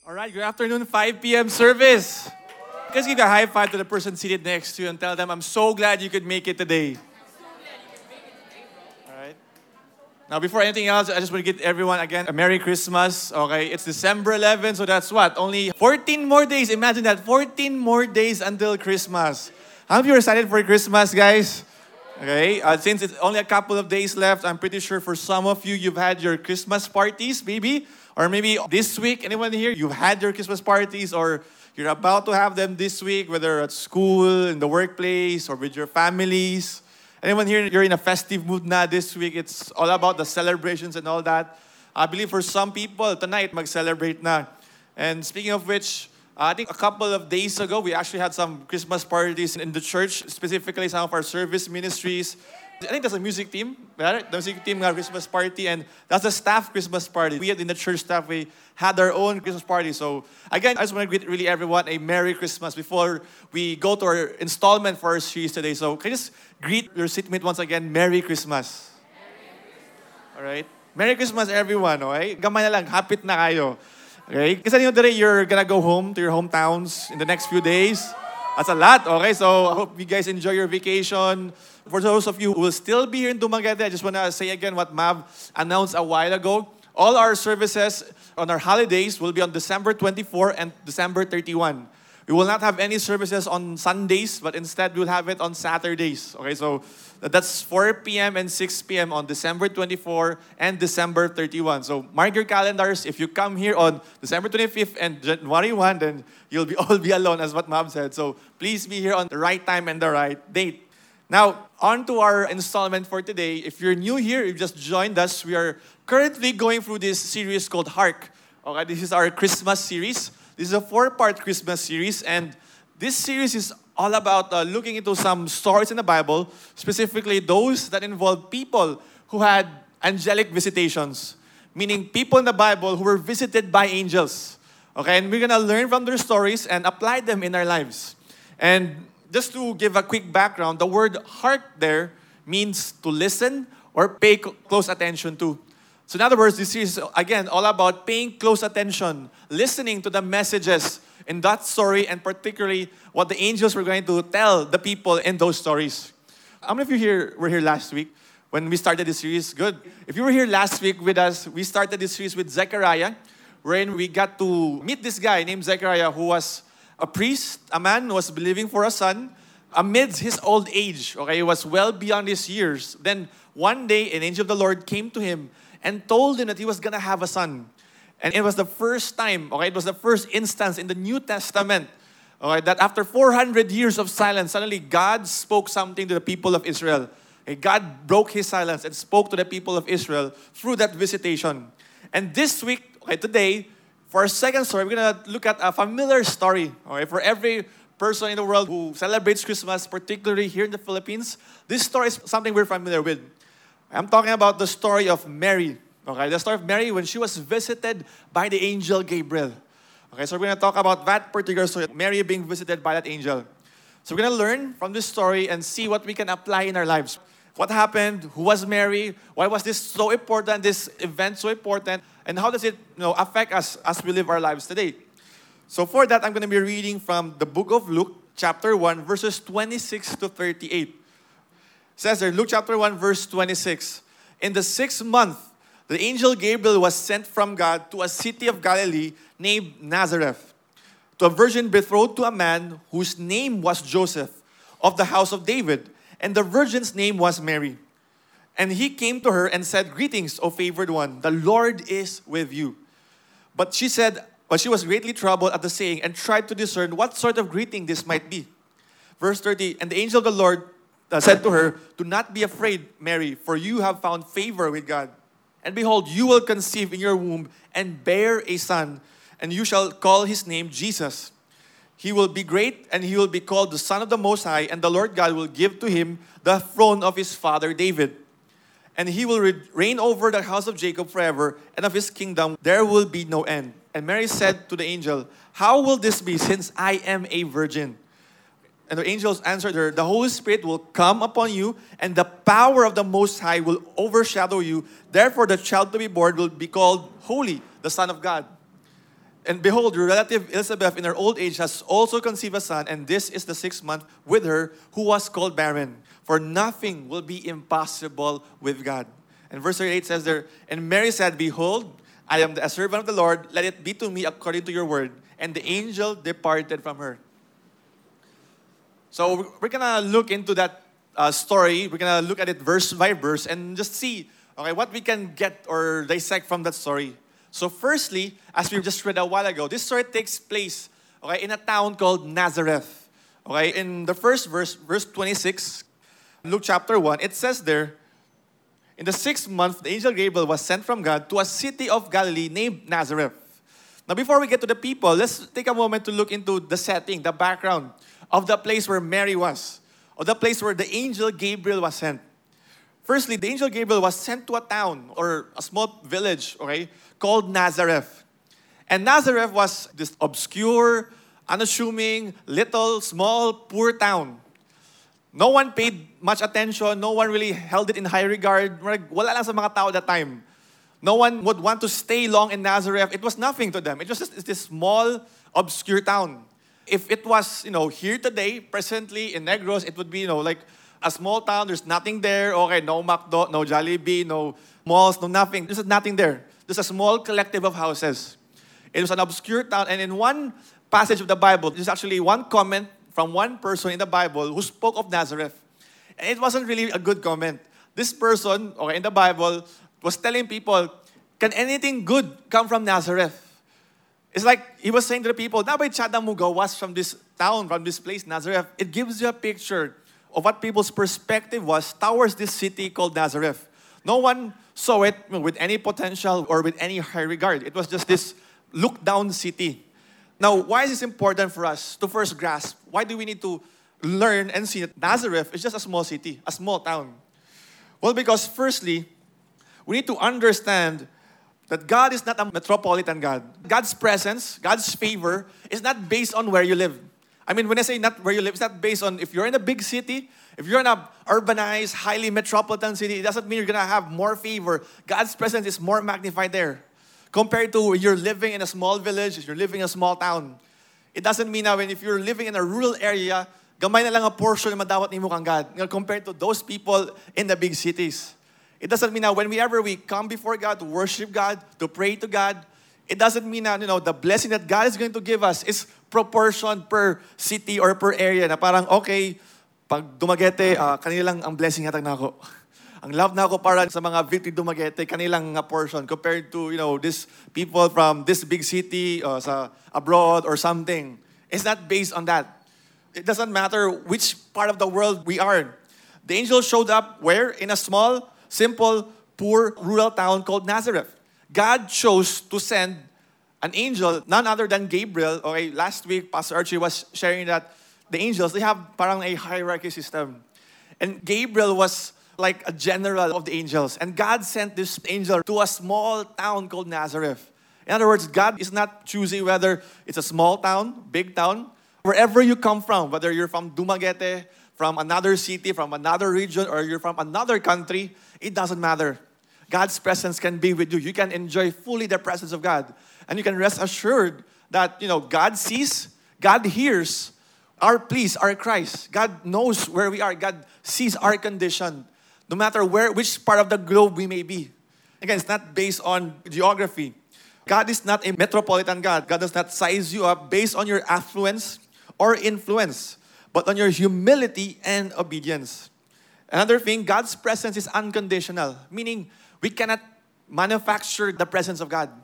All right, good afternoon, 5 p.m. service. Let's give a high five to the person seated next to you and tell them, I'm so glad you could make it today. All right. Now, before anything else, I just want to give everyone again a Merry Christmas. Okay, it's December 11, so that's what? Only 14 more days. Imagine that, 14 more days until Christmas. How many of you are excited for Christmas, guys? Okay, since it's only a couple of days left, I'm pretty sure for some of you, you've had your Christmas parties, maybe. Or maybe this week, anyone here, you've had your Christmas parties or you're about to have them this week, whether at school, in the workplace, or with your families. Anyone here, you're in a festive mood na this week? It's all about the celebrations and all that. I believe for some people, tonight, mag-celebrate na. And speaking of which, I think a couple of days ago, we actually had some Christmas parties in the church, specifically some of our service ministries. I think that's a music team, right? The music team had Christmas party, and that's the staff Christmas party. We in the church staff, we had our own Christmas party. So again, I just want to greet really everyone a Merry Christmas before we go to our installment for our series today. So can you just greet your seatmate once again, Merry Christmas. All right? Merry Christmas, everyone, okay? Gamay na lang, hapit na kayo. Okay? Kasi nyo today, you're gonna go home to your hometowns in the next few days. That's a lot, okay? So I hope you guys enjoy your vacation. For those of you who will still be here in Dumaguete, I just want to say again what Mav announced a while ago. All our services on our holidays will be on December 24 and December 31. We will not have any services on Sundays, but instead we'll have it on Saturdays. Okay, so that's 4 p.m. and 6 p.m. on December 24 and December 31. So mark your calendars. If you come here on December 25th and January 1, then you'll all be alone, as what Mom said. So please be here on the right time and the right date. Now, on to our installment for today. If you're new here, you've just joined us, we are currently going through this series called Hark. Okay, this is our Christmas series. This is a 4-part Christmas series, and this series is all about looking into some stories in the Bible, specifically those that involve people who had angelic visitations, meaning people in the Bible who were visited by angels. Okay, and we're gonna learn from their stories and apply them in our lives. And just to give a quick background, the word heart there means to listen or pay close attention to. So in other words, this is, again, all about paying close attention, listening to the messages in that story, and particularly what the angels were going to tell the people in those stories. How many of you here were here last week when we started this series? Good. If you were here last week with us, we started this series with Zechariah, wherein we got to meet this guy named Zechariah who was a priest, a man who was believing for a son amidst his old age. Okay, he was well beyond his years. Then one day, an angel of the Lord came to him and told him that he was gonna have a son. And it was the first time, okay, it was the first instance in the New Testament, okay, that after 400 years of silence, suddenly God spoke something to the people of Israel. Okay, God broke his silence and spoke to the people of Israel through that visitation. And this week, okay, today, for our second story, we're gonna look at a familiar story, okay, for every person in the world who celebrates Christmas, particularly here in the Philippines. This story is something we're familiar with. I'm talking about the story of Mary. Okay, the story of Mary when she was visited by the angel Gabriel. Okay, so we're going to talk about that particular story, Mary being visited by that angel. So we're going to learn from this story and see what we can apply in our lives. What happened? Who was Mary? Why was this so important, this event so important? And how does it affect us as we live our lives today? So for that, I'm going to be reading from the book of Luke, chapter 1, verses 26 to 38. It says there, Luke chapter 1, verse 26. In the 6th month, the angel Gabriel was sent from God to a city of Galilee named Nazareth, to a virgin betrothed to a man whose name was Joseph, of the house of David, and the virgin's name was Mary. And he came to her and said, "Greetings, O favored one, the Lord is with you." But she was greatly troubled at the saying and tried to discern what sort of greeting this might be. Verse 30, and the angel of the Lord said to her, "Do not be afraid, Mary, for you have found favor with God. And behold, you will conceive in your womb and bear a son, and you shall call his name Jesus. He will be great, and he will be called the Son of the Most High, and the Lord God will give to him the throne of his father David. And he will reign over the house of Jacob forever, and of his kingdom there will be no end." And Mary said to the angel, "How will this be, since I am a virgin?" And the angels answered her, "The Holy Spirit will come upon you, and the power of the Most High will overshadow you. Therefore, the child to be born will be called Holy, the Son of God. And behold, your relative Elizabeth in her old age has also conceived a son, and this is the 6th month with her who was called barren. For nothing will be impossible with God. And verse 38 says there, and Mary said, behold, I am a servant of the Lord. Let it be to me according to your word. And the angel departed from her. So we're going to look into that story. We're going to look at it verse by verse and just see what we can get or dissect from that story. So firstly, as we just read a while ago, this story takes place in a town called Nazareth. In the first verse, verse 26, Luke chapter 1, it says there, in the 6th month, the angel Gabriel was sent from God to a city of Galilee named Nazareth. Now before we get to the people, let's take a moment to look into the setting, the background of the place where Mary was, or the place where the angel Gabriel was sent. Firstly, the angel Gabriel was sent to a town or a small village, called Nazareth. And Nazareth was this obscure, unassuming, little, small, poor town. No one paid much attention. No one really held it in high regard. Wala lang sa mga tao that time. No one would want to stay long in Nazareth. It was nothing to them. It was just this small, obscure town. If it was, here today, presently in Negros, it would be, like a small town. There's nothing there. No McDo, no Jollibee, no malls, no nothing. There's nothing there. There's a small collective of houses. It was an obscure town. And in one passage of the Bible, there's actually one comment from one person in the Bible who spoke of Nazareth. And it wasn't really a good comment. This person, in the Bible, was telling people, can anything good come from Nazareth? It's like he was saying to the people, nabay tiyada mo gawas from this town, from this place, Nazareth. It gives you a picture of what people's perspective was towards this city called Nazareth. No one saw it with any potential or with any high regard. It was just this looked-down city. Now, why is this important for us to first grasp? Why do we need to learn and see that Nazareth is just a small city, a small town? Well, because firstly, we need to understand that God is not a metropolitan God. God's presence, God's favor is not based on where you live. I mean, when I say not where you live, it's not based on if you're in a big city, if you're in a urbanized, highly metropolitan city, it doesn't mean you're going to have more favor. God's presence is more magnified there compared to you're living in a small village, if you're living in a small town. It doesn't mean that if you're living in a rural area, gamay na lang a portion na madawat nimo kang God compared to those people in the big cities. It doesn't mean that whenever we come before God to worship God, to pray to God, it doesn't mean that the blessing that God is going to give us is proportioned per city or per area. Na parang okay, pag Dumaguete, kanilang ang blessing hatag na ako. Ang love na ako para sa mga Victory Dumaguete, kanilang portion compared to these people from this big city, sa abroad or something. It's not based on that. It doesn't matter which part of the world we are. The angel showed up where? In a small, simple, poor, rural town called Nazareth. God chose to send an angel, none other than Gabriel. Okay, last week, Pastor Archie was sharing that the angels, they have parang a hierarchy system. And Gabriel was like a general of the angels. And God sent this angel to a small town called Nazareth. In other words, God is not choosing whether it's a small town, big town, wherever you come from, whether you're from Dumaguete, from another city, from another region, or you're from another country, it doesn't matter. God's presence can be with you. You can enjoy fully the presence of God. And you can rest assured that, God sees, God hears our pleas, our cries. God knows where we are. God sees our condition. No matter which part of the globe we may be. Again, it's not based on geography. God is not a metropolitan God. God does not size you up based on your affluence or influence, but on your humility and obedience. Another thing, God's presence is unconditional, meaning we cannot manufacture the presence of God.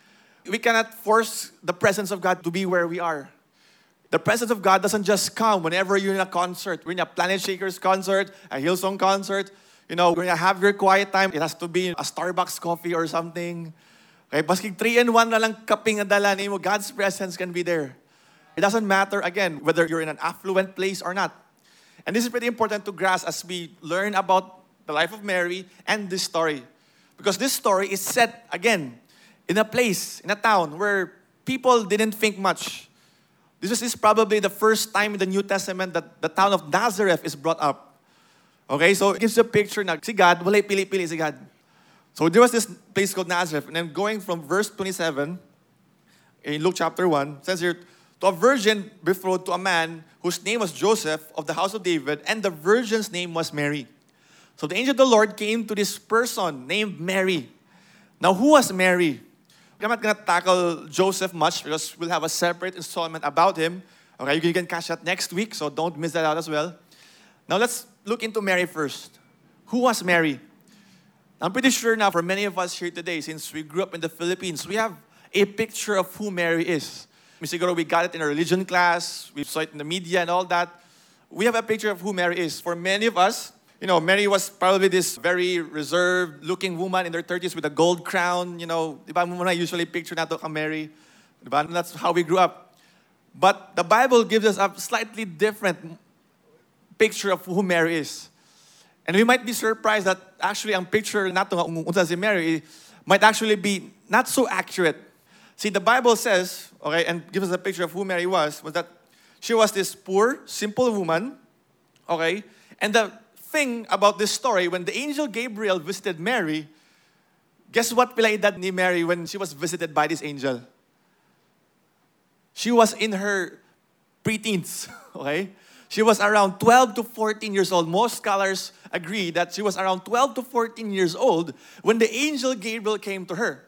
We cannot force the presence of God to be where we are. The presence of God doesn't just come whenever you're in a concert. We're in a Planet Shakers concert, a Hillsong concert. When you have your quiet time, it has to be a Starbucks coffee or something. Okay, basking 3-in-1 na lang kaping adala nimo, God's presence can be there. It doesn't matter, again, whether you're in an affluent place or not. And this is pretty important to grasp as we learn about the life of Mary and this story. Because this story is set, again, in a place, in a town where people didn't think much. This is probably the first time in the New Testament that the town of Nazareth is brought up. Okay, so it gives you a picture na si God, walay pili-pili si God. So there was this place called Nazareth. And then going from verse 27, in Luke chapter 1, it says here, to a virgin betrothed to a man whose name was Joseph of the house of David, and the virgin's name was Mary. So the angel of the Lord came to this person named Mary. Now, who was Mary? I'm not going to tackle Joseph much because we'll have a separate installment about him. Okay, you can catch that next week, so don't miss that out as well. Now, let's look into Mary first. Who was Mary? I'm pretty sure now for many of us here today, since we grew up in the Philippines, we have a picture of who Mary is. Siguro we got it in our religion class, we saw it in the media and all that. We have a picture of who Mary is. For many of us, Mary was probably this very reserved-looking woman in her 30s with a gold crown. Diba mo na usually picture nato ka Mary. Diba? That's how we grew up. But the Bible gives us a slightly different picture of who Mary is. And we might be surprised that actually ang picture nato nga unsa si Mary might actually be not so accurate. See, the Bible says, okay, and gives us a picture of who Mary was that she was this poor, simple woman, okay? And the thing about this story, when the angel Gabriel visited Mary, guess what pinaedad ni Mary when she was visited by this angel? She was in her preteens, okay? She was around 12 to 14 years old. Most scholars agree that she was around 12 to 14 years old when the angel Gabriel came to her.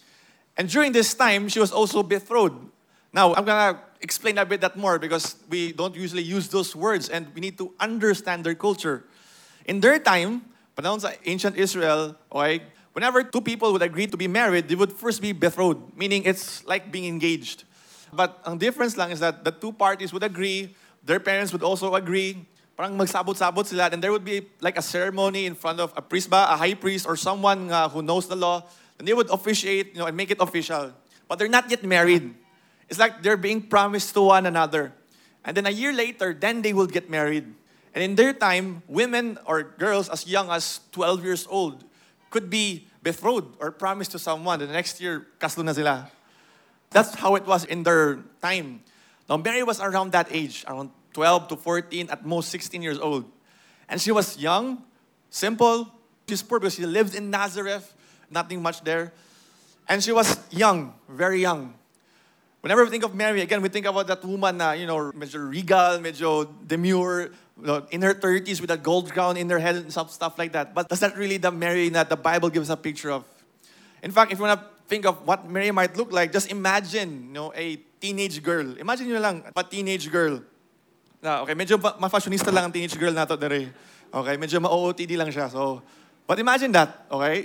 And during this time, she was also betrothed. Now, I'm going to explain a bit that more because we don't usually use those words and we need to understand their culture. In their time, panahon sa ancient Israel, okay, whenever two people would agree to be married, they would first be betrothed, meaning it's like being engaged. But ang difference lang is that the two parties would agree, their parents would also agree, parang magsabot-sabot sila, and there would be like a ceremony in front of a priest a high priest or someone who knows the law, and they would officiate, and make it official. But they're not yet married. It's like they're being promised to one another. And then a year later, then they will get married. And in their time, women or girls as young as 12 years old could be betrothed or promised to someone. The next year, kaslo na sila. That's how it was in their time. Now, Mary was around that age, around 12 to 14, at most 16 years old. And she was young, simple. She's poor because she lived in Nazareth, nothing much there. And she was young, very young. Whenever we think of Mary, again, we think about that woman na, medyo regal, medyo demure, in her 30s with a gold crown in her head and stuff like that. But that's not really the Mary that the Bible gives a picture of. In fact, if you want to think of what Mary might look like, just imagine, a teenage girl. Imagine nyo lang, a teenage girl. Okay, medyo ma-fashionista lang ang teenage girl nato dere. Okay, medyo ma-OOTD lang siya. So, but imagine that, okay?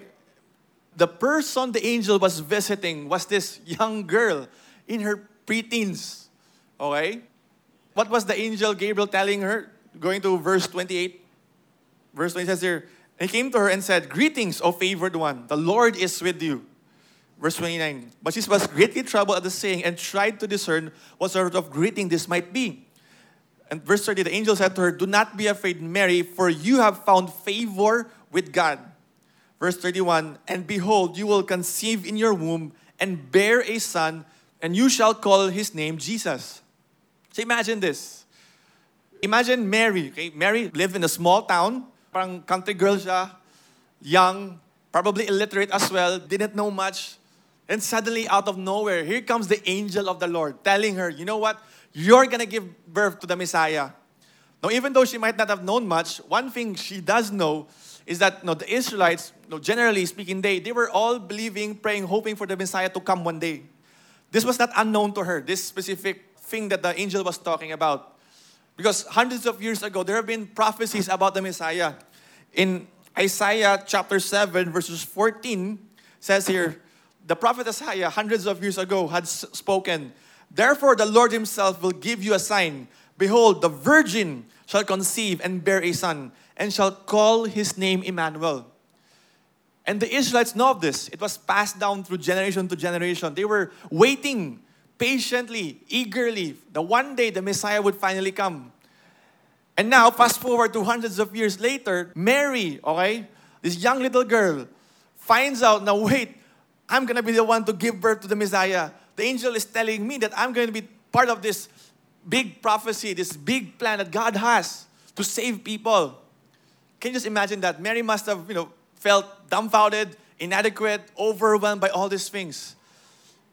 The person the angel was visiting was this young girl in her preteens. Okay? What was the angel Gabriel telling her? Going to verse 28. Verse 20 says here, he came to her and said, "Greetings, O favored one, the Lord is with you." Verse 29. But she was greatly troubled at the saying and tried to discern what sort of greeting this might be. And verse 30, the angel said to her, "Do not be afraid, Mary, for you have found favor with God." Verse 31, and behold, you will conceive in your womb and bear a son, and you shall call his name Jesus. So imagine this. Imagine Mary. Okay? Mary lived in a small town. Parang country girl siya. Young. Probably illiterate as well. Didn't know much. And suddenly, out of nowhere, here comes the angel of the Lord telling her, you know what? You're going to give birth to the Messiah. Now, even though she might not have known much, one thing she does know is that the Israelites, generally speaking, they were all believing, praying, hoping for the Messiah to come one day. This was not unknown to her, this specific thing that the angel was talking about. Because hundreds of years ago, there have been prophecies about the Messiah. In Isaiah chapter 7, verses 14, says here, the prophet Isaiah, hundreds of years ago, had spoken, "Therefore the Lord himself will give you a sign. Behold, the virgin shall conceive and bear a son, and shall call his name Emmanuel." And the Israelites know of this. It was passed down through generation to generation. They were waiting patiently, eagerly, that one day the Messiah would finally come. And now, fast forward to hundreds of years later, Mary, okay, this young little girl, finds out, now wait, I'm going to be the one to give birth to the Messiah. The angel is telling me that I'm going to be part of this big prophecy, this big plan that God has to save people. Can you just imagine that? Mary must have, felt dumbfounded, inadequate, overwhelmed by all these things.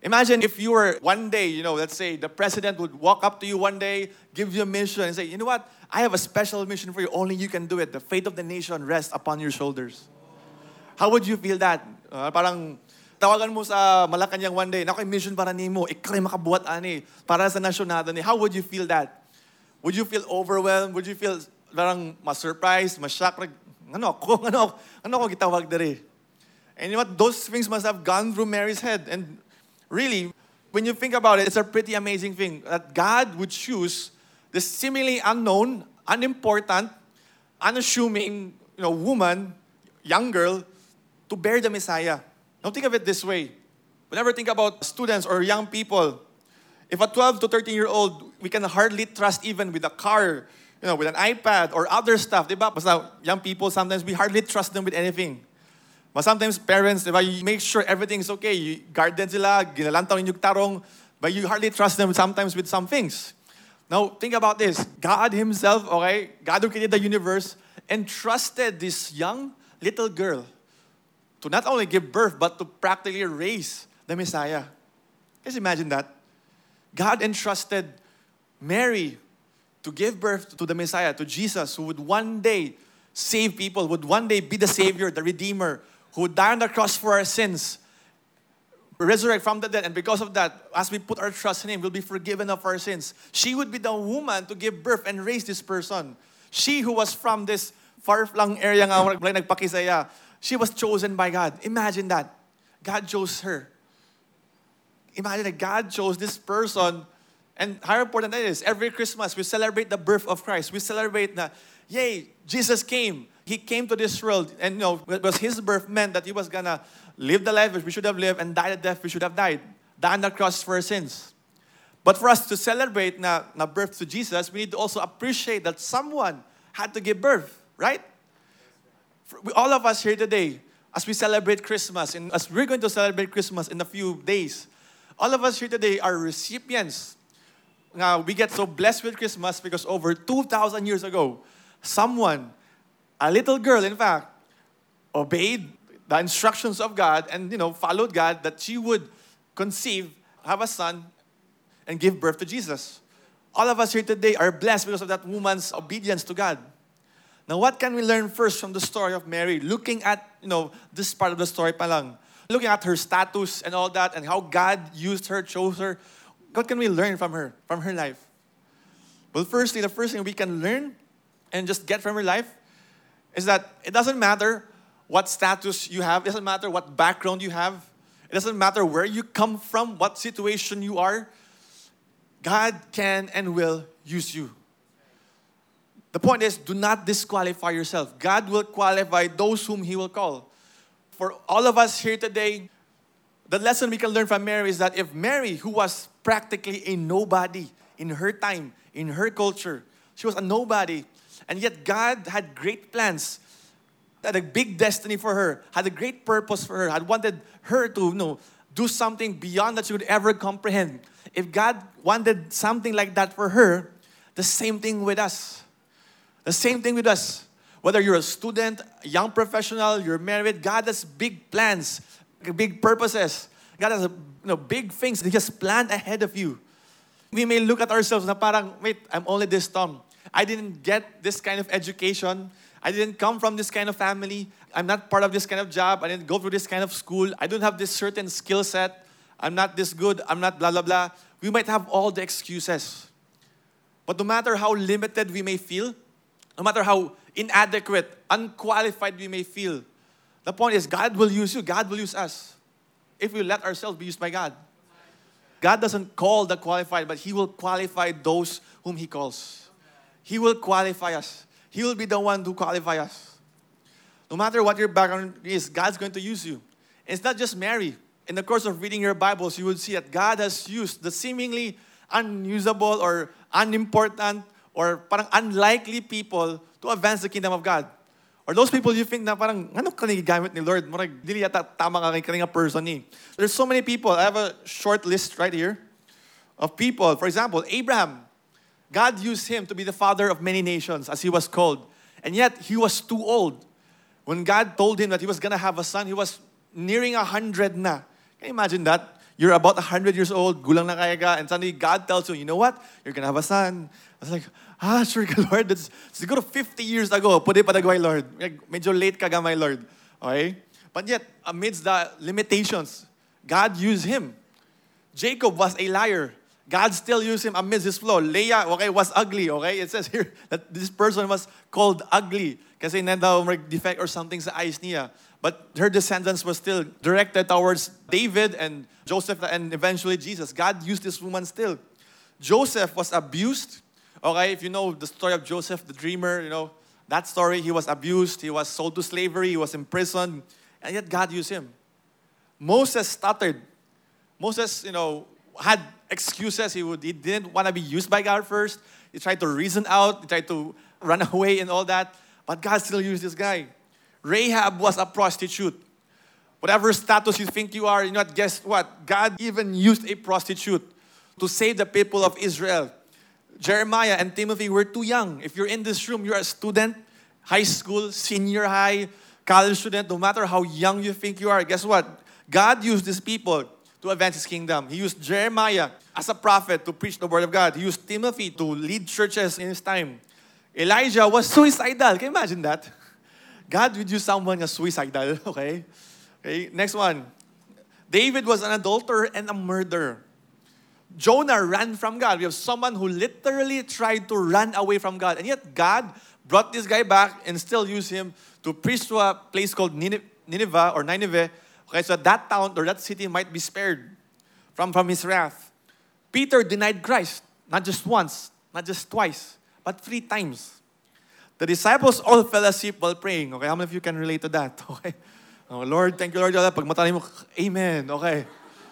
Imagine if you were one day, let's say the president would walk up to you one day, give you a mission, and say, you know what? I have a special mission for you. Only you can do it. The fate of the nation rests upon your shoulders. How would you feel that? Parang tawagan mo sa Malacanang one day, nakoy mission para nimo, ikay makabuhat ani, para sa nasyon natin. How would you feel that? Would you feel overwhelmed? Would you feel parang ma-surprised, ma-shock? Ano ko gitawag dere? And you know what? Those things must have gone through Mary's head. And really, when you think about it, it's a pretty amazing thing that God would choose this seemingly unknown, unimportant, unassuming, woman, young girl, to bear the Messiah. Now think of it this way. Whenever I think about students or young people, if a 12 to 13-year-old, we can hardly trust even with a car, with an iPad or other stuff, diba? Basta young people, sometimes we hardly trust them with anything. But sometimes parents, diba, you make sure everything's okay. You guard them sila, ginalantaw ninyong tarong, but you hardly trust them sometimes with some things. Now, think about this. God Himself, okay, God who created the universe, entrusted this young little girl to not only give birth, but to practically raise the Messiah. Just imagine that. God entrusted Mary to give birth to the Messiah, to Jesus, who would one day save people, would one day be the Savior, the Redeemer, who would die on the cross for our sins, resurrect from the dead, and because of that, as we put our trust in Him, we'll be forgiven of our sins. She would be the woman to give birth and raise this person. She who was from this far-flung area nga, nagpakisaya, she was chosen by God. Imagine that. God chose her. Imagine that God chose this person. And how important that is. Every Christmas, we celebrate the birth of Christ. We celebrate that, yay, Jesus came. He came to this world. And it was His birth meant that He was going to live the life which we should have lived and die the death we should have died. Die on the cross for our sins. But for us to celebrate na birth to Jesus, we need to also appreciate that someone had to give birth, right? All of us here today, as we celebrate Christmas, and as we're going to celebrate Christmas in a few days, all of us here today are recipients. Now, we get so blessed with Christmas because over 2,000 years ago, someone, a little girl in fact, obeyed the instructions of God and, followed God that she would conceive, have a son, and give birth to Jesus. All of us here today are blessed because of that woman's obedience to God. Now, what can we learn first from the story of Mary? Looking at, this part of the story pa lang. Looking at her status and all that and how God used her, chose her. What can we learn from her life? Well, firstly, the first thing we can learn and just get from her life is that it doesn't matter what status you have. It doesn't matter what background you have. It doesn't matter where you come from, what situation you are. God can and will use you. The point is, do not disqualify yourself. God will qualify those whom He will call. For all of us here today, the lesson we can learn from Mary is that if Mary, who was practically a nobody in her time, in her culture, she was a nobody, and yet God had great plans, had a big destiny for her, had a great purpose for her, had wanted her to do something beyond that she could ever comprehend. If God wanted something like that for her, the same thing with us. The same thing with us. Whether you're a student, a young professional, you're married, God has big plans, big purposes. God has big things that He has planned ahead of you. We may look at ourselves na parang, wait, I'm only this dumb. I didn't get this kind of education. I didn't come from this kind of family. I'm not part of this kind of job. I didn't go through this kind of school. I don't have this certain skill set. I'm not this good. I'm not blah, blah, blah. We might have all the excuses. But no matter how limited we may feel, no matter how inadequate, unqualified we may feel, the point is God will use you. God will use us if we let ourselves be used by God. God doesn't call the qualified, but He will qualify those whom He calls. He will qualify us. He will be the one to qualify us. No matter what your background is, God's going to use you. And it's not just Mary. In the course of reading your Bibles, you will see that God has used the seemingly unusable or unimportant or parang unlikely people to advance the kingdom of God. Or those people you think na parang, ano ka gamit ni Lord? Marag, dili yata tama ka kanya person ni. There's so many people. I have a short list right here of people. For example, Abraham. God used him to be the father of many nations as he was called. And yet, he was too old. When God told him that he was going to have a son, he was nearing 100 na. Can you imagine that? You're about 100 years old, gulang na kaya ka, and suddenly God tells you, you know what? You're gonna have a son. I was like, sure ka, Lord. That's siguro 50 years ago. Pwede pa nagaway, Lord. Medyo late ka gamay, Lord. Okay? But yet, amidst the limitations, God used him. Jacob was a liar. God still used him amidst his flaw. Leah, okay, was ugly, okay? It says here that this person was called ugly kasi na daw may defect or something sa eyes niya. But her descendants were still directed towards David and Joseph and eventually Jesus. God used this woman still. Joseph was abused. Okay, if you know the story of Joseph, the dreamer, you know, that story, he was abused, he was sold to slavery, he was imprisoned, and yet God used him. Moses stuttered. Moses, had excuses. He didn't want to be used by God first. He tried to reason out. He tried to run away and all that. But God still used this guy. Rahab was a prostitute. Whatever status you think you are, guess what? God even used a prostitute to save the people of Israel. Jeremiah and Timothy were too young. If you're in this room, you're a student, high school, senior high, college student, no matter how young you think you are, guess what? God used these people to advance His kingdom. He used Jeremiah as a prophet to preach the word of God. He used Timothy to lead churches in his time. Elijah was suicidal. Can you imagine that? God would use someone as suicidal, okay? Next one. David was an adulterer and a murderer. Jonah ran from God. We have someone who literally tried to run away from God. And yet God brought this guy back and still used him to preach to a place called Nineveh. Okay, so that town or that city might be spared from his wrath. Peter denied Christ, not just once, not just twice, but 3 times. The disciples all fell asleep while praying. Okay, how many of you can relate to that? Okay. Oh, Lord, thank you, Lord. Pag matali mo, amen. Okay.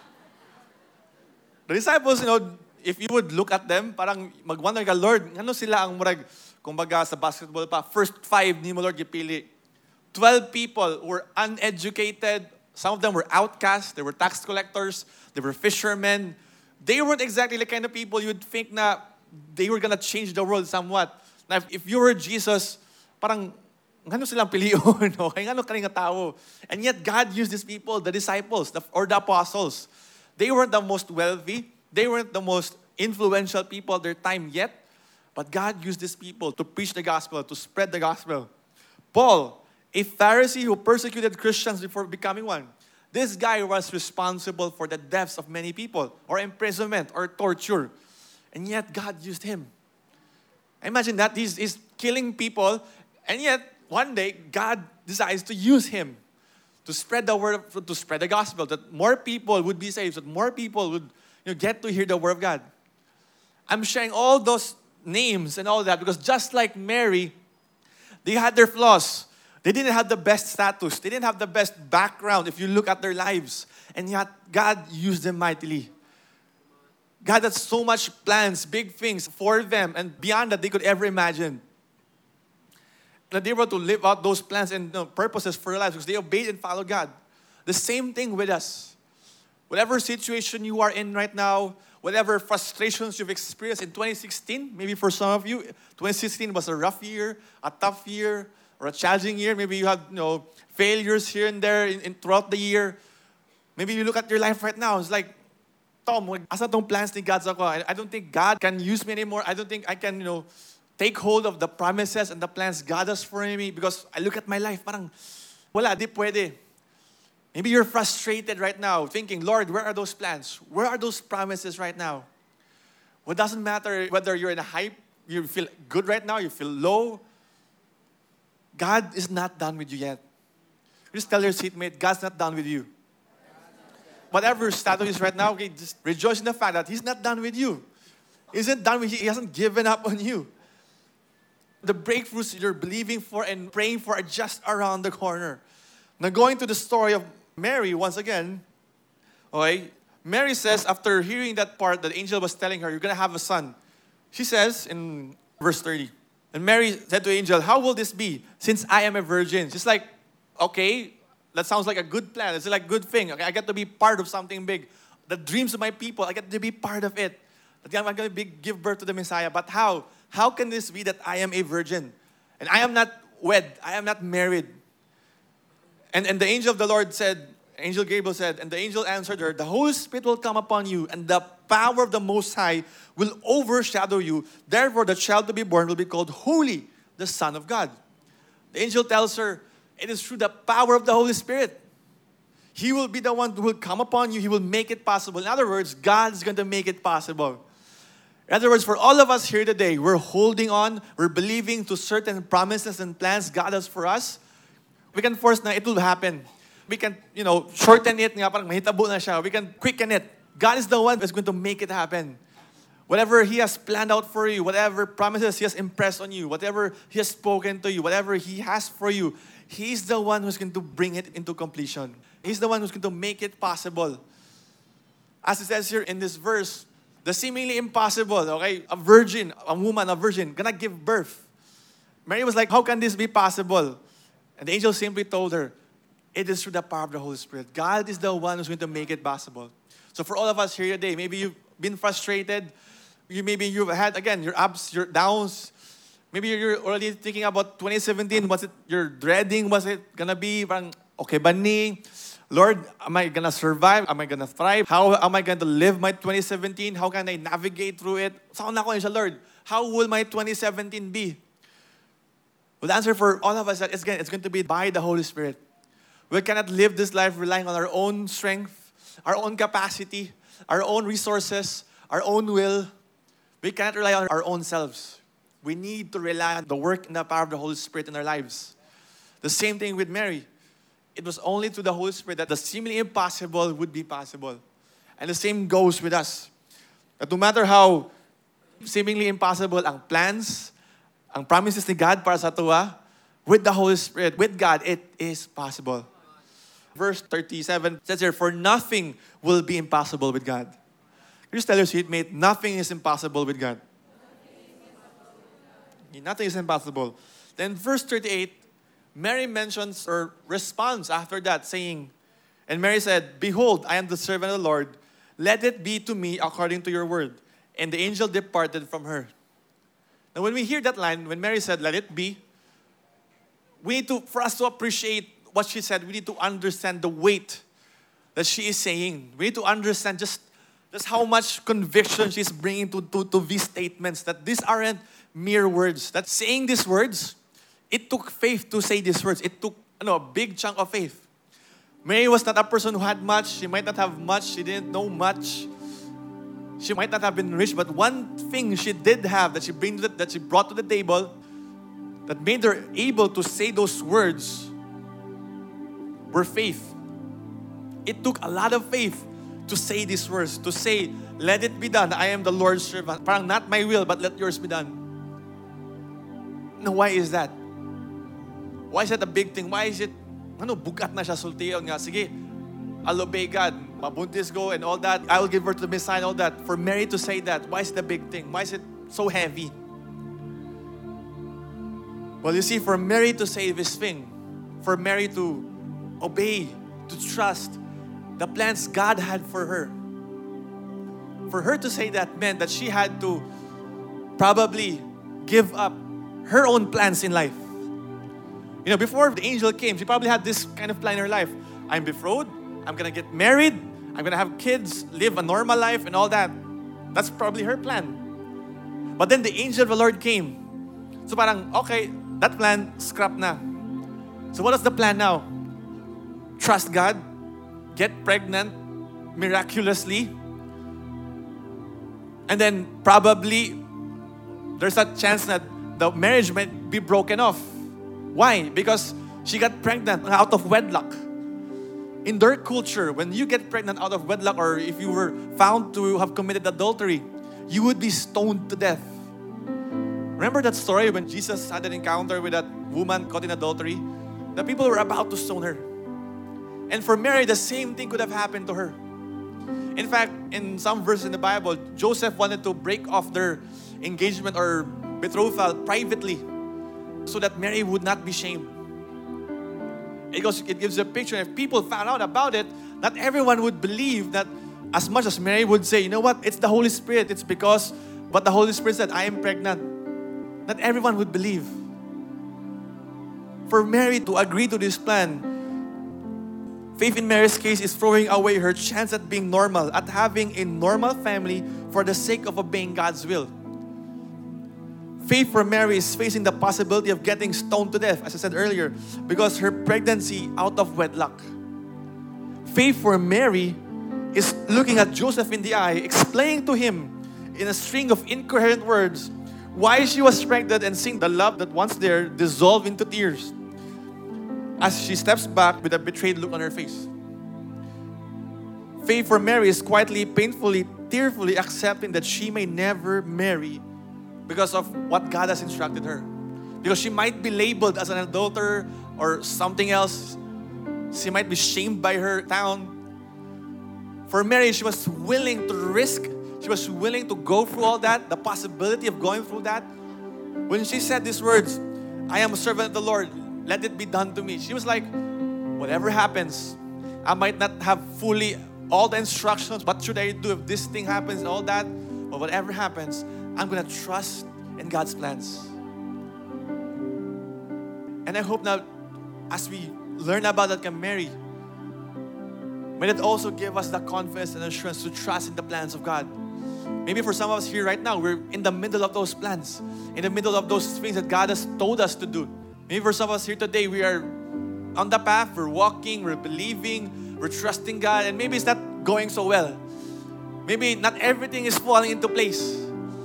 The disciples, if you would look at them, parang magwonder ka, Lord, ano sila ang murag, kumbaga sa basketball pa, first 5 ni mo, Lord, gipili. 12 people were uneducated. Some of them were outcasts. They were tax collectors. They were fishermen. They weren't exactly the kind of people you'd think na they were gonna change the world somewhat. Now, if you were Jesus, parang, ngano silang piliyon, okay? Ngano kaning tao? And yet, God used these people, the disciples, or the apostles. They weren't the most wealthy. They weren't the most influential people of their time yet. But God used these people to preach the gospel, to spread the gospel. Paul, a Pharisee who persecuted Christians before becoming one. This guy was responsible for the deaths of many people, or imprisonment, or torture. And yet, God used him. Imagine that. He's killing people, and yet, one day, God decides to use him to spread the word, to spread the gospel, that more people would be saved, that more people would get to hear the word of God. I'm sharing all those names and all that because just like Mary, they had their flaws. They didn't have the best status. They didn't have the best background if you look at their lives. And yet, God used them mightily. God had so much plans, big things for them and beyond that they could ever imagine. That they were to live out those plans and purposes for their lives because they obeyed and followed God. The same thing with us. Whatever situation you are in right now, whatever frustrations you've experienced in 2016, maybe for some of you, 2016 was a rough year, a tough year, or a challenging year. Maybe you have failures here and there in throughout the year. Maybe you look at your life right now, it's like, Tom, asa tong plans ni God sa ko? I don't think God can use me anymore. I don't think I can, take hold of the promises and the plans God has for me because I look at my life, parang, wala, di pwede. Maybe you're frustrated right now, thinking, Lord, where are those plans? Where are those promises right now? Well, it doesn't matter whether you're in a hype, you feel good right now, you feel low. God is not done with you yet. Just tell your seatmate, God's not done with you. Whatever status is right now, okay, just rejoice in the fact that He's not done with you. He isn't done with you. He hasn't given up on you. The breakthroughs you're believing for and praying for are just around the corner. Now going to the story of Mary once again, okay, Mary says after hearing that part that the angel was telling her, you're going to have a son. She says in verse 30, and Mary said to the angel, how will this be since I am a virgin? She's like, okay, that sounds like a good plan. It's like a good thing. Okay, I get to be part of something big. The dreams of my people, I get to be part of it. That I'm going to give birth to the Messiah. But how? How can this be that I am a virgin? And I am not wed. I am not married. And the angel of the Lord said, Angel Gabriel said, and the angel answered her, the Holy Spirit will come upon you, and the power of the Most High will overshadow you. Therefore, the child to be born will be called Holy, the Son of God. The angel tells her, it is through the power of the Holy Spirit. He will be the one who will come upon you. He will make it possible. In other words, God's going to make it possible. In other words, for all of us here today, we're holding on, we're believing to certain promises and plans God has for us. We can force na it will happen. We can, shorten it, nga parang mahitabo na siya. We can quicken it. God is the one who's going to make it happen. Whatever He has planned out for you, whatever promises He has impressed on you, whatever He has spoken to you, whatever He has for you, He's the one who's going to bring it into completion. He's the one who's going to make it possible. As it says here in this verse, the seemingly impossible, okay? A virgin, gonna give birth. Mary was like, how can this be possible? And the angel simply told her, it is through the power of the Holy Spirit. God is the one who's going to make it possible. So for all of us here today, maybe you've been frustrated. Maybe you've had, again, your ups, your downs. Maybe you're already thinking about 2017. Was it, you're dreading, was it gonna be, parang, okay ba ni? Lord, am I gonna survive? Am I gonna thrive? How am I gonna live my 2017? How can I navigate through it? Saan ako siya, Lord? How will my 2017 be? Well, the answer for all of us is it's going to be by the Holy Spirit. We cannot live this life relying on our own strength, our own capacity, our own resources, our own will. We cannot rely on our own selves. We need to rely on the work and the power of the Holy Spirit in our lives. The same thing with Mary. It was only through the Holy Spirit that the seemingly impossible would be possible. And the same goes with us. That no matter how seemingly impossible ang plans, ang promises ni God para sa tuwa, with the Holy Spirit, with God, it is possible. Verse 37 says here, for nothing will be impossible with God. Can you just tell your seatmate, nothing is impossible with God. Nothing is impossible. Then verse 38, Mary mentions or responds after that saying, and Mary said, behold, I am the servant of the Lord. Let it be to me according to your word. And the angel departed from her. Now when we hear that line, when Mary said, let it be, for us to appreciate what she said, we need to understand the weight that she is saying. We need to understand just how much conviction she's bringing to these statements, that these aren't mere words. That saying these words, it took faith to say these words. It took a big chunk of faith. Mary was not a person who had much. She might not have much. She didn't know much. She might not have been rich, but one thing she did have that she brought to the table that made her able to say those words were faith. It took a lot of faith to say these words, to say, let it be done. I am the Lord's servant. Parang not my will, but let yours be done. Now, why is that? Why is that a big thing? Why is it, bugat na siya, sultiyon nga. Sige, I'll obey God. Mabuntis go and all that. I will give birth to the Messiah and all that. For Mary to say that, why is it a big thing? Why is it so heavy? Well, you see, for Mary to say this thing, for Mary to obey, to trust the plans God had for her to say that meant that she had to probably give up her own plans in life. Before the angel came, she probably had this kind of plan in her life. I'm betrothed, I'm gonna get married, I'm gonna have kids, live a normal life and all that. That's probably her plan. But then the angel of the Lord came. So parang, okay, that plan, scrap na. So what is the plan now? Trust God, get pregnant miraculously, and then probably there's a chance that the marriage might be broken off. Why? Because she got pregnant out of wedlock. In their culture, when you get pregnant out of wedlock, or if you were found to have committed adultery, you would be stoned to death. Remember that story when Jesus had an encounter with that woman caught in adultery? The people were about to stone her. And for Mary, the same thing could have happened to her. In fact, in some verses in the Bible, Joseph wanted to break off their engagement or betrothal privately so that Mary would not be shamed. It gives a picture. If people found out about it, not everyone would believe that, as much as Mary would say, you know what, it's the Holy Spirit. It's because what the Holy Spirit said, I am pregnant. Not everyone would believe. For Mary to agree to this plan, Faith in Mary's case is throwing away her chance at being normal, at having a normal family for the sake of obeying God's will. Faith for Mary is facing the possibility of getting stoned to death, as I said earlier, because her pregnancy out of wedlock. Faith for Mary is looking at Joseph in the eye, explaining to him in a string of incoherent words why she was pregnant, and seeing the love that once there dissolve into tears as she steps back with a betrayed look on her face. Faith for Mary is quietly, painfully, tearfully accepting that she may never marry because of what God has instructed her. Because she might be labeled as an adulterer or something else. She might be shamed by her town. For Mary, she was willing to risk. She was willing to go through all that, the possibility of going through that. When she said these words, I am a servant of the Lord, let it be done to me. She was like, whatever happens, I might not have fully all the instructions. What should I do if this thing happens and all that? But whatever happens, I'm going to trust in God's plans. And I hope now, as we learn about that Mary, may it also give us the confidence and assurance to trust in the plans of God. Maybe for some of us here right now, we're in the middle of those plans, in the middle of those things that God has told us to do. Maybe for some of us here today, we are on the path, we're walking, we're believing, we're trusting God, and maybe it's not going so well. Maybe not everything is falling into place.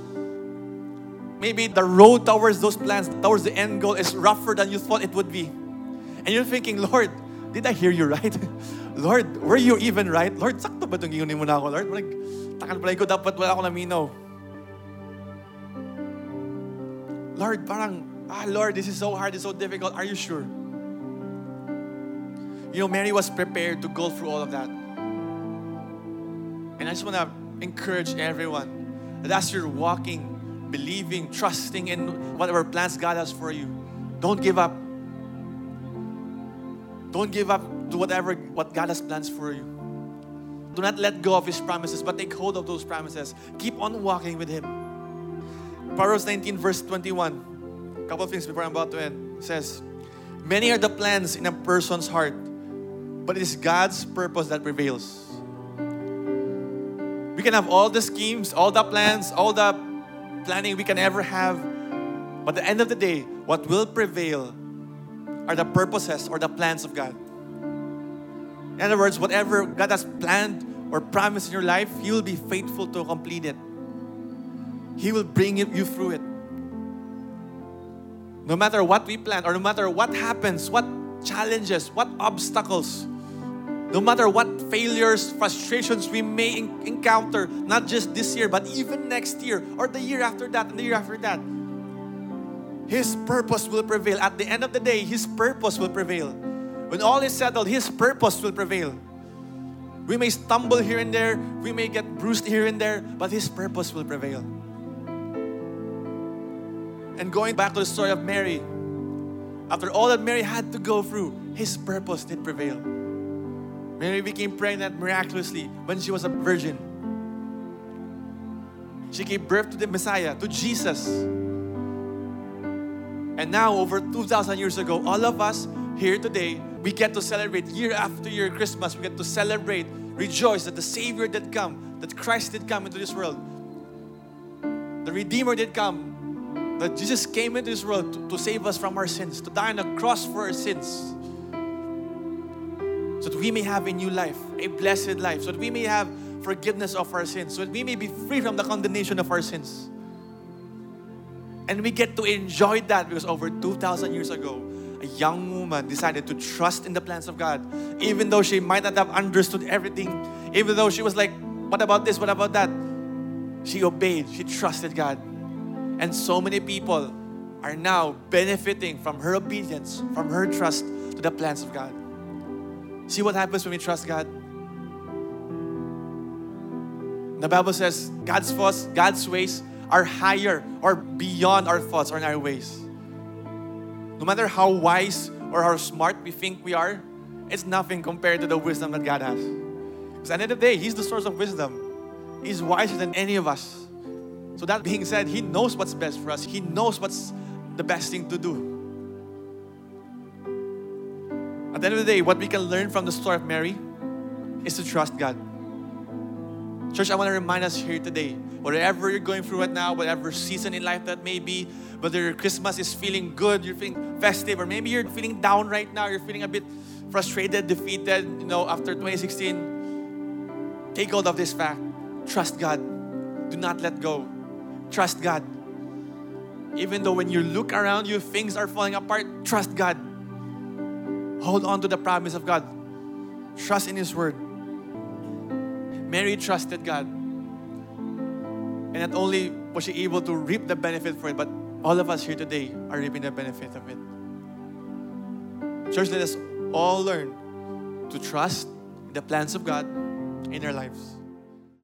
Maybe the road towards those plans, towards the end goal is rougher than you thought it would be. And you're thinking, Lord, did I hear you right? Lord, were you even right? Lord, sakto ba itong giyunin mo na ako, Lord? Like, takal pala ko, dapat wala ako naminaw. Lord, parang, Lord, this is so hard, it's so difficult. Are you sure? You know, Mary was prepared to go through all of that. And I just want to encourage everyone that as you're walking, believing, trusting in whatever plans God has for you, don't give up. Don't give up to what God has plans for you. Do not let go of His promises, but take hold of those promises. Keep on walking with Him. Proverbs 19 verse 21. A couple of things before I'm about to end. It says, many are the plans in a person's heart, but it is God's purpose that prevails. We can have all the schemes, all the plans, all the planning we can ever have, but at the end of the day, what will prevail are the purposes or the plans of God. In other words, whatever God has planned or promised in your life, He will be faithful to complete it. He will bring you through it. No matter what we plan, or no matter what happens, what challenges, what obstacles, no matter what failures, frustrations we may encounter, not just this year, but even next year, or the year after that, and the year after that, His purpose will prevail. At the end of the day, His purpose will prevail. When all is settled, His purpose will prevail. We may stumble here and there, we may get bruised here and there, but His purpose will prevail. And going back to the story of Mary, after all that Mary had to go through, His purpose did prevail. Mary became pregnant miraculously when she was a virgin. She gave birth to the Messiah, to Jesus. And now, over 2,000 years ago, all of us here today, we get to celebrate year after year Christmas. We get to celebrate, rejoice that the Savior did come, that Christ did come into this world. The Redeemer did come, that Jesus came into this world to save us from our sins, to die on the cross for our sins, so that we may have a new life, a blessed life, so that we may have forgiveness of our sins, so that we may be free from the condemnation of our sins. And we get to enjoy that because over 2,000 years ago, a young woman decided to trust in the plans of God. Even though she might not have understood everything, even though she was like, what about this, what about that? She obeyed, she trusted God. And so many people are now benefiting from her obedience, from her trust to the plans of God. See what happens when we trust God? The Bible says God's thoughts, God's ways are higher or beyond our thoughts or our ways. No matter how wise or how smart we think we are, it's nothing compared to the wisdom that God has. Because at the end of the day, He's the source of wisdom. He's wiser than any of us. So that being said, He knows what's best for us. He knows what's the best thing to do. At the end of the day, what we can learn from the story of Mary is to trust God. Church, I want to remind us here today, whatever you're going through right now, whatever season in life that may be, whether your Christmas is feeling good, you're feeling festive, or maybe you're feeling down right now, you're feeling a bit frustrated, defeated, after 2016, take hold of this fact. Trust God. Do not let go. Trust God. Even though when you look around you, things are falling apart, trust God. Hold on to the promise of God. Trust in His Word. Mary trusted God. And not only was she able to reap the benefit for it, but all of us here today are reaping the benefit of it. Church, let us all learn to trust the plans of God in our lives.